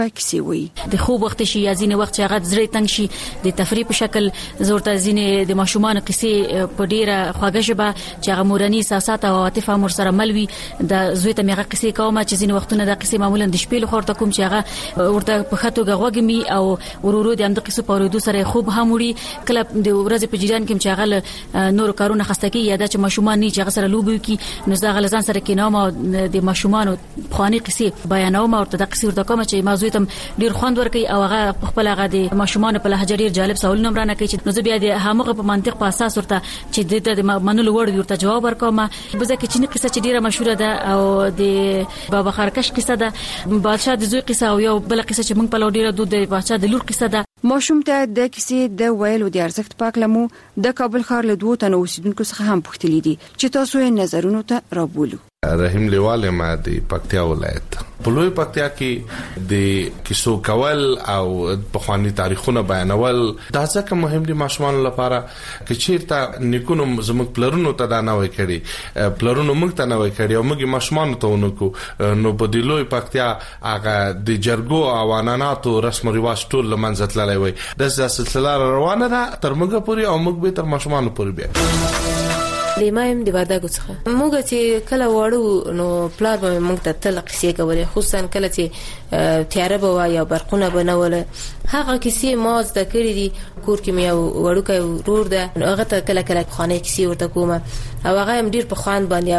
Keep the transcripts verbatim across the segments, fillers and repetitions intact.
کیسې وایي. د خوب وخت شي یا ځینې وخت چې هغه زړه تنګ شي د تفریح په شکل زورته ځینې د ماشومان کیسې په ډیره خواږه ژبه چې هغه مورني احساسات او عاطفه مور سره ملوي د زوی ته میغه کیسې کوم چې ځینې وختونه د کیسې معمولا د شپې لخوا ته کوم چې هغه ورته په خاطر غوګمي او ورورو د اند قصو په ورودو سره خوب هم وړي کله د ورځې په جریان کې چې هغه نور کارونه خسته کی یا د ماشومان نه چې هغه سره لوبي کی نو زه غلزان سره کې نوم او د ماشومان خواني قصې بیانوم او د قصې ورته کوم چې موضوع تم ډیر خوند ورکي او هغه خپل هغه د ماشومان په لهجه ډیر جالب سوال نمبرانه کوي چې نو زه بیا د هغه په منطق په اساس ورته چې د منلو وړ ورته جواب ورکوم. بزه کې چې قصه چې ډیره مشهوره ده او د بابا خرکش قصه ده بادشاہ د زوی قصه او یو بل قصه چې موږ په لور ډیره د بادشاہ د لور قصه ده. ماشوم ته د کیسې د ویلو د ارزښت پاکلمو د کابل ښار له دوه تنو اوسیدونکو څخه هم پوښتلې دي چې تاسو یې نظرونو ته رابولو. رحیم لیوال ما د پکتیا ولایت په لوی پکتیا کې د کیسو کول او په خواني تاریخونه بیانول دا ځکه مهم دي ماشومان لپاره چې چیرته نیکونو زموږ پلرونو ته دا نه وای کړي پلرونو موږ ته نه وای کړي او موږ ماشومان ته ونکو نو په د لوی پکتیا هغه د جرګو او عنعناتو رسم او رواج ټول لمنځه تللی وای د سلسله روانه ده تر موږ پورې او موږ به تر ماشومان پورې بیا لیمایم د وردګو څخه موږ چې کله وړو نو پلار به موږ ته تل قصې کولې خصوصا کله چې تیاره به یا برقونه بنوله هغه کیسې ما زده کړې دي کور کې مې وړوکی ورور ده هغه ته کله کله خانه کیسې ورته کوم او هغه هم ډیر په خوان باندې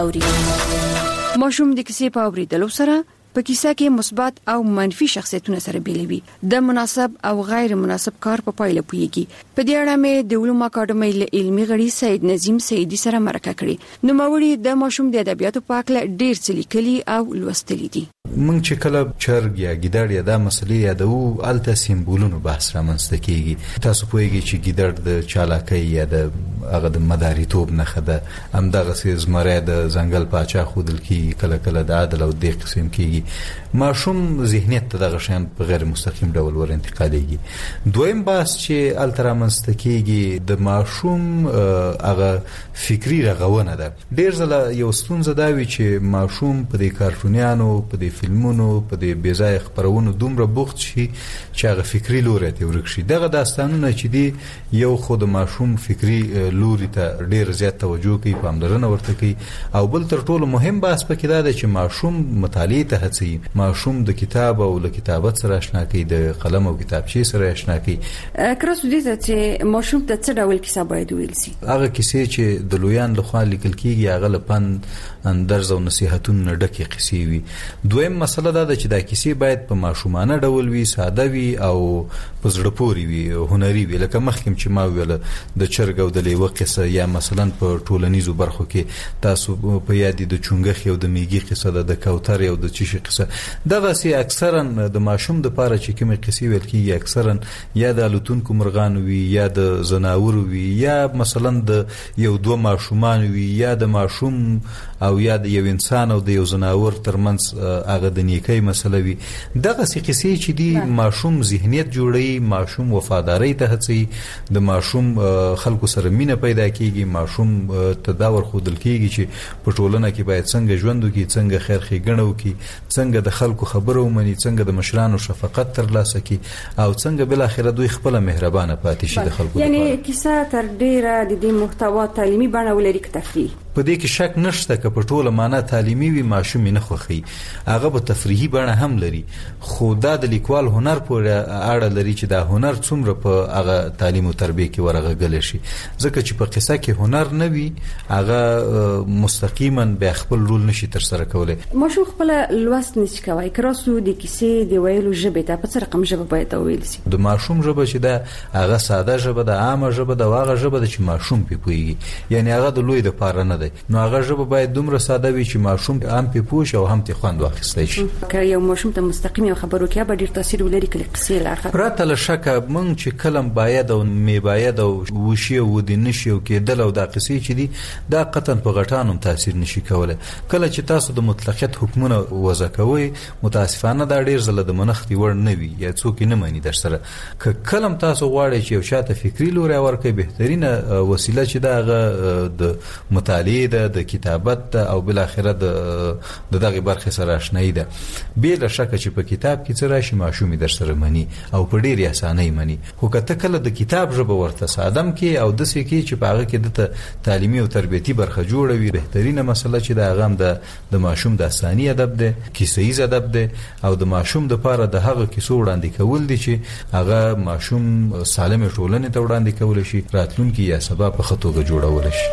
اوري. ماشوم د کیسې په اوریدلو سره په کیسه کې مثبت او منفي شخصیتونه سره بیلوي د مناسب او غیر مناسب کار په پایله پويږي. په دې اړه مې د علوم اکاډمۍ له علمي غړي سید نظیم سیدی سره مرکه کړې. نو موري د ماشوم د ادبیاتو په اړه ډیر څه لیکلي او لوستلي دي. مونږ چې کله چرګ یا ګیدړ یا د مسلې یادو الته سیمبولونو بحث رامنځته کیږي. تاسو پوهیږئ چې ګیدړ د چالاکۍ یا د هغه د مداریتوب نه خده هم دغه سیز مره د ځنګل پاچا خودل کی کله کله د عدل او د قسم کیږي. ماشوم ذهنیت ته دغه شان په غیر مستقیم ډول ور انتقالېږي. دویم بحث چې الته رامنځته کیږي د ماشوم هغه فکری رغونه ده. ډیر ځله یو ستونزه دا وی چې ماشوم په دې کارټونیانو په دې فلمونو په دې بیځای خبرونو دومره بوخت شي چې هغه فکری لوري ته ورک شي. دغه داستانونه چې دی یو خود ماشوم فکری لوري ته ډیر زیات توجه کوي پاملرنه ورته کوي او بل تر ټولو مهم بحث پکې دا دی چې ماشوم مطالعه ته هڅوي ماشوم د کتاب او له کتابت سره آشنا کوي د قلم او کتابچې سره آشنا کوي. کراسو دې چې ماشوم ته څه ډول کیسه باید ویل شي؟ هغه کیسې چې د لویان لخوا لیکل کیږي هغه لپاره اندرز او نصيحتونه ډکه کیسې وي. دویم مسله دا ده چې دا کیسې باید په ماشومانه ډول وي ساده وي او په زړه پورې وي هنري وي. لکه مخکې چې ما ویل د چرګ او د لیوه قصه یا مثلا په ټولنیزو برخو کې تاسو په یاد د چونګخ او د میږي قصه ده د کوتر او د چشي قصه دغه سي اکثرا د ماشوم د پاره چې کومه قصې ویل کیږي اکثرا یا د الوتونکو مرغان وي یا د زناور وي یا مثلا د یو دوه ماشومان وي یا د ماشوم او یا د یو انسان او د یو زناور ترمنځ هغه د نیکي مسله وي. دغه سي قصې چې دی ماشوم ذهنیت جوړي ماشوم وفاداری ته هڅي د ماشوم خلکو سره مینه پیدا کیږي ماشوم تداور خودل کیږي چې په ټولنه کې باید څنګه ژوند وکړي څنګه خیر ښېګڼه وکړي څنګه د خلکو خبرو ومني څنګه د مشرانو شفقت ترلاسه کړي او څنګه بل اخر دوی خپل مهربانه پاتې شي د خلکو. یعنی کیسه تر ډیره د دې محتوا تعلیمي بڼه ولري که تفریحي؟ په دې کې شک نشته چې په ټوله معنا تعلیمي وي ماشوم نه خوخي هغه په تفریحي بڼه هم لري خو دا د لیکوال هنر پورې اړه لري چې دا هنر څومره په هغه تعلیم او تربیه کې ورغږل شي ځکه چې په قصه کې هنر نه وي هغه مستقیما به خپل رول نشي تر سره کولای. ماشوم خپل لوست نشي کوي کراسو د کیسې دی ویلو ژبه ته په څه رقم ژبه باید ویل شي؟ د ماشوم ژبه چې دا هغه ساده ژبه د عامه ژبه د واغه ژبه چې ماشوم په پويږي یعنی هغه د لوی د پاره نه نو هغه ژبه باید دومره ساده وي چې ماشوم هم په پوښ او هم ته خوند واخیستای شي. که یو ماشوم ته مستقیم یو خبرو کې به ډیر تاثیر ولري کله قصې لاخه پرته له شکه مونږ چې کلم باید او می باید او وشي او د نشي او کېدل او د قصې چې دي دا قطن په غټانو تاثیر نشي کولای. کله چې تاسو د مطلقیت حکمونه وضع کوي متاسفانه دا ډیر زله د منختي ور نه وي یا څوک نه مانی در سره ک کلم تاسو غواړئ چې یو شاته فکری لوري ورکه بهترینه وسیله چې دا د مطالعه مطالعې ده، د کتابت ده او بل اخره د دغه برخې سره آشنایی ده. بل شک چې په کتاب کې څه راشي ماشوم در سره مني او په ډېر اسانۍ مني. خو کته کله د کتاب ژبه ورته سادم کې او د څه کې چې په هغه کې د تعلیمي او تربیتي برخه جوړوي، بهترینه مسله چې د هغه د د ماشوم د ثاني ادب ده، کیسه‌ایز ادب ده او د ماشوم د لپاره د هغه کیسو وړاندې کول دي چې هغه ماشوم سالم ټولنې ته وړاندې کول شي، راتلونکي یا سبا په خطوګه جوړول شي.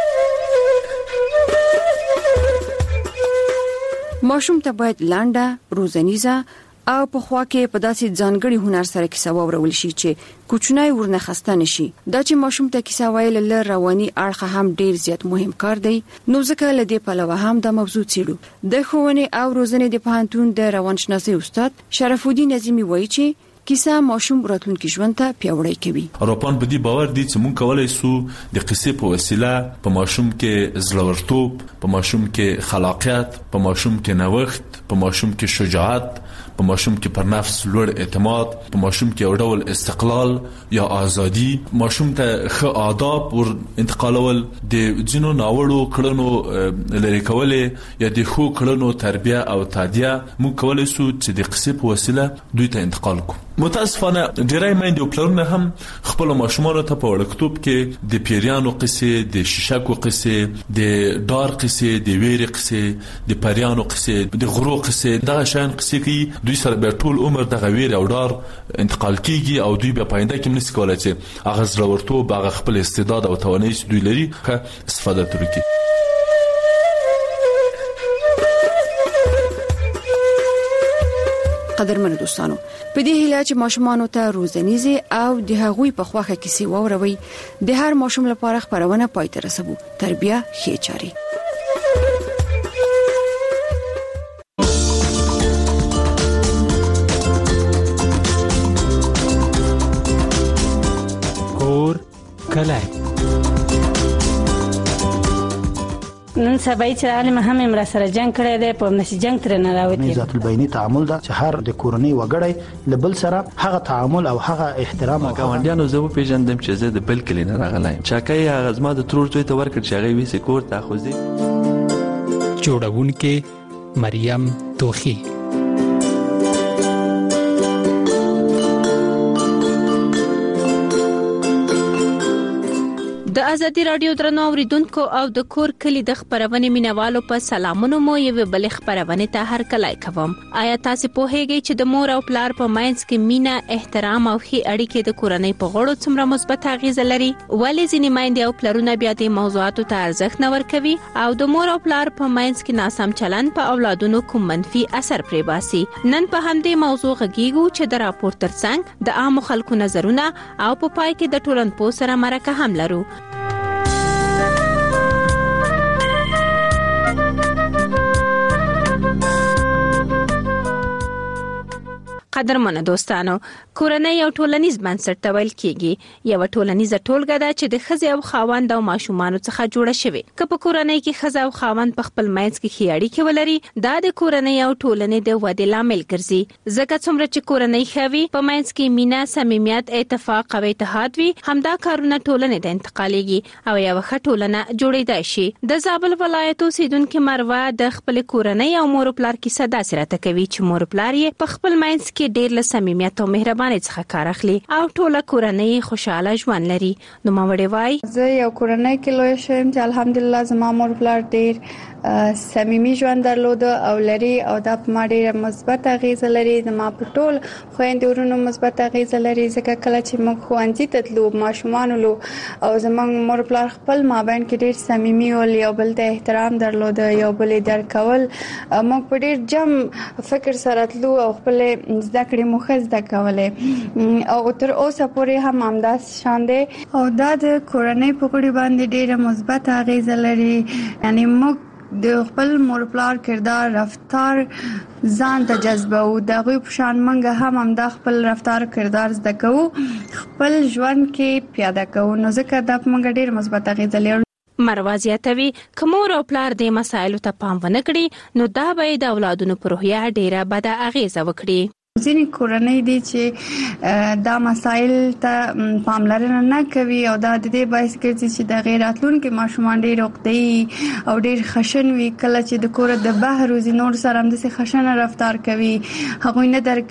ماشوم ته باید لانډه، روزنیزه او په خوا کې په داسې ځانګړي هنر سره کیسه واورول شي چې کوچنی ورنه خسته نشي. دا چې ماشوم ته کیسه ویل له رواني اړخه هم ډیر زیات مهم کار دی. نو ځکه له دې پلوه هم د موضوع څیړو. د ښوونې او روزنې د پوهنتون د روانشناسي استاد شرف الدین نظیمی وایي چې کیسه ماشوم راتلونکي ژوند ته پیاوړی کوي. اروپان په دې باور دي چې مونږ کولای سو د قصې په وسیله په ماشوم کې زړورتوب، په ماشوم کې خلاقیت، په ماشوم کې نوښت، په ماشوم کې شجاعت، په ماشوم کې پر نفس لوړ اعتماد، په ماشوم کې یو ډول استقلال یا ازادي، ماشوم ته ښه آداب ور انتقالول، د ځینو ناوړو کړنو لري کولې یا د ښو کړنو تربیه او تعدیه مونږ کولای سو چې د قصې په وسیله دوی ته انتقال کوو. متاسفانه ډیری میندې او پلرونه هم خپل ماشومانو ته په وړکتوب کې د پیریانو قصې، د شیشکو قصې، د ډار قصې، د ویرې قصې، د پریانو قصې، د غرو قصې، دغه شان قصې کوي. دوی سره به ټول عمر دغه ویرې او ډار انتقال کیږي او دوی به پاینده کې نشي کولای چې هغه زړورتوب، هغه خپل استعداد او توانایي چې دوی لري ښه استفاده ترې کړي. قدرمن دوستانو، په دې هیله چې ماشومان ته روزنیزه او د هغوی په خواخه کیسې واوروي، د هر ماشوم لپاره خبرونه پای ته رسوي. تربیه ښه چاري. کور کله نن سبا چې عالم هم امر سره جنگ کړی دی، په نشي جنگ تر نه راوتی. ذات البینی تعامل دا چې هر د کورنۍ وګړی لبل سره هغه تعامل او هغه احترام او ګاونډیانو زه په پیژندم چې زه د بل کلی نه راغلی. چاکای هغه زما د ترور دوی ته ورکړ چې هغه وی سکور تاخذي. جوړونکې مریم توخی. د ازادي رادیو درنو اوریدونکو او د کور کلی د خبرونې مینوالو په سلامونو مو یو بل خبرونه ته هر کله کوم. آیا تاسو په هیګي چې د مور او پلار په ماینس کې مینا، احترام او ښې اړیکې د کورنۍ په غړو څومره مثبت اغیز لري؟ ولې ځینې مایندې او پلرونه بیا د موضوعاتو ته ارزښت نه ورکوي او د مور او پلار په ماینس کې ناسم چلن په اولادونو کوم منفي اثر پرې باسي؟ نن په همدې موضوع غږیږو چې د راپور ترڅنګ د عام خلکو نظرونه او په پای کې د ټولنپوه سره مرکه هم لرو. قدرمن دوستانو، کورنۍ یو ټولنیز بنسټ ته ویل کیږي. یو ټولنیزه ټولګه ده چې د ښځې او خاوند او ماشومانو څخه جوړه شوې. که په کورنۍ کې ښځه او خاوند په خپل منځ کې ښې اړیکې ولري، دا د کورنۍ او ټولنې د ودې لامل ګرځي. ځکه څومره چې کورنۍ ښه وي، په منځ کې مینه، صمیمیت، اتفاق او اتحاد وي، همدا کارونه ټولنې ته انتقالېږي او یو ښه ټولنه جوړېدای شي. د زابل ولایت اوسیدونکې مروه د خپل کورنۍ او مور پلار کیسه داسې راته کوي چې مور پلار یې په خپل منځ کې ډېر له صمیمیت او مهربانۍ څخه کار اخلي او ټوله کورنۍ خوشاله ژوند لري. نو ماوړې وای زه یو کورنۍ کې لوی شوم چې الحمدلله زما مور پلار ډېر صمیمي ژوند درلود او لري او دا په ما ډېر مثبت اغیزه لري. زما په ټول خويندې ورونو مثبت اغیزه لري، ځکه کله چې موږ ښوونځي ته تلو ماشومان لو او زمونږ مور پلار خپل مابین کې ډېر صمیمي او یو بل ته احترام درلود، یو بل درک کول. موږ په ډېر جم فکر سره تلو او خپل زده کړې مخز د کولې او تر اوسه پورې هم همداس شان دي او دا د کورنۍ په غړي باندې ډېر مثبت اغیزه لري. یعنی موږ د خپل مور پلار کردار، رفتار ځان ته جذبه او دغه په شان منګه هم هم د خپل رفتار کردار زده کوو، خپل ژوند کې پیاده کوو. نو ځکه دا په منګه ډېر مثبت اغیزه لري. مروازیاتوي که مور او پلار د مسایلو ته پام ونه کړي، نو دا به د اولادونو پر روحیه ډیره بده اغیزه وکړي. ځینې کورنۍ دي چې دا مسایل ته پاملرنه نه کوي او دا د دې باعث ګرځي چې د غیراتلونکو ماشومان ډېر وقتي او ډېر خشن وي کله چې د کور د بهر وزینور سره هم د خشن رفتار کوي هغه نه در